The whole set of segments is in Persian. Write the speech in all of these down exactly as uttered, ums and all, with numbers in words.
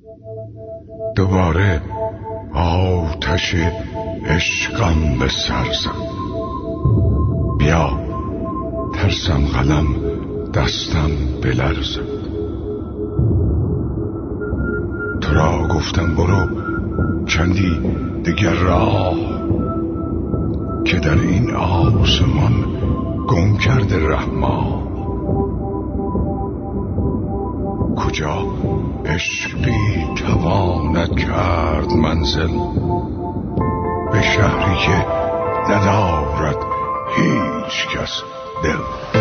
دوباره آتش عشقم به سر زد. بیا ترسم قلم دستم بلرزد. تو را گفتم برو چندی دیگر راه، که در این آسمان گم کرده رحما. کجا عشقی تواند کرد منزل، به شهری که ندارد هیچ کس دل.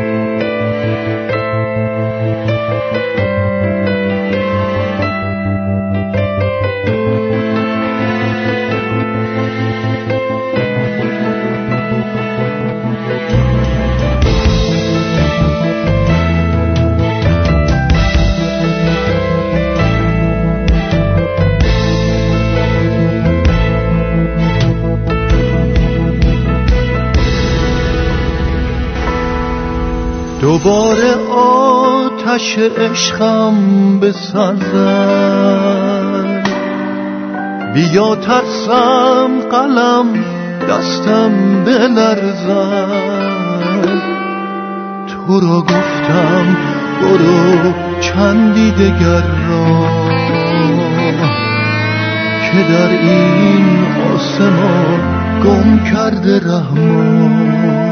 دوباره آتش عشقم به سر زد. بیا ترسم قلم دستم بلرزد. تو را گفتم برو چندی دگر راه، که در این آسمان گم کرده رحمان.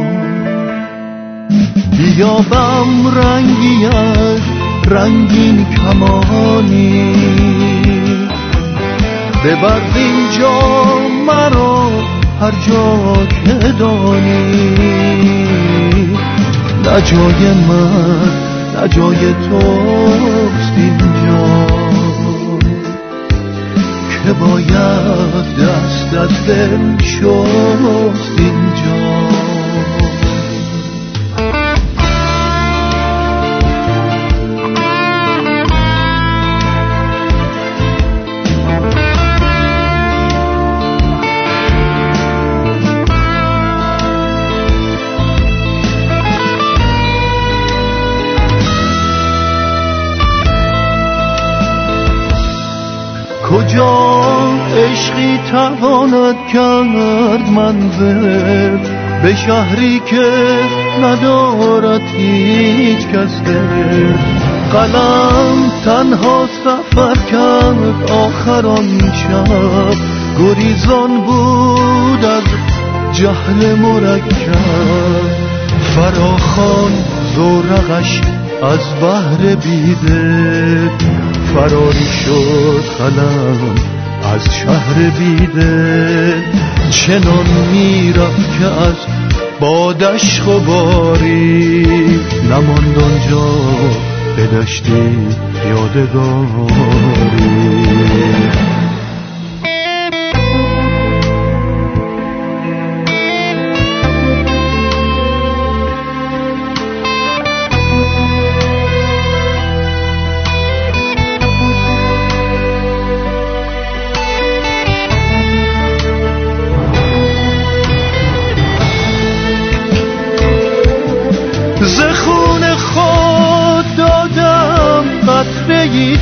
بیابم رنگی از رنگین کمانی، ببر اینجا مرا هر جا که دانی. نه جای من نه جای توست اینجا، که باید دست از دل شست اینجا. کجا عشقی تواند کرد منزل، به شهری که ندارد هیچ کس دل. قلم تنها سفر کرد آخر آن شب، گریزان بود از جهل مرکب. فراخوان زورقش از بحر بیده، فراری شد قلم از شهر بیده. چنان میرفت که از بادش غباری، نماند آنجا به دشتی یادگاری. ز خون خود دادم قطره‌ای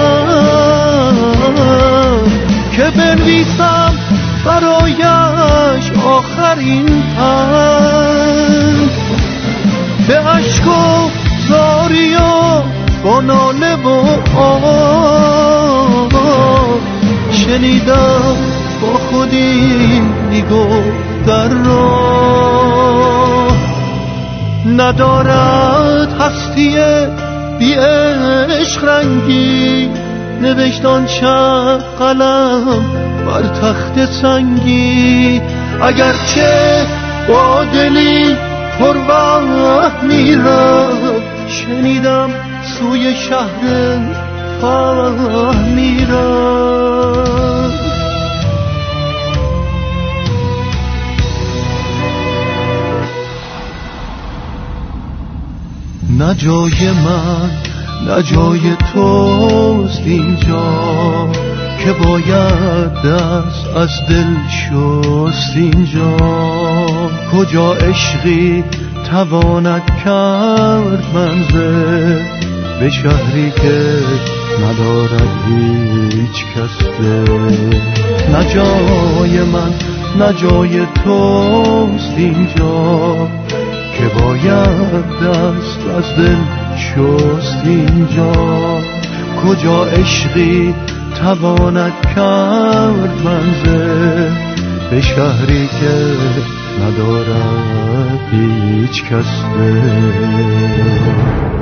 چند، که بنویسم برایش آخرین پند. به اشک و زاری و با ناله و آه، شنیدم با خودی میگفت در راه. ندارد هستی بی عشق رنگی، نوشت آن شب قلم بر تخت سنگی. اگرچه با دلی پر وهم میرم، شنیدم سوی شهر فهم میرم. نه جای من نه جای توست اینجا، که باید دست از دل شست اینجا. کجا عشقی تواند کرد منزل، به شهری که ندارد هیچ کس دل. نجای من نجای توست اینجا که باید دست از دل شست اینجا. کجا عشقی تواند کرد منزل به شهری که ندارد هیچ کس دل.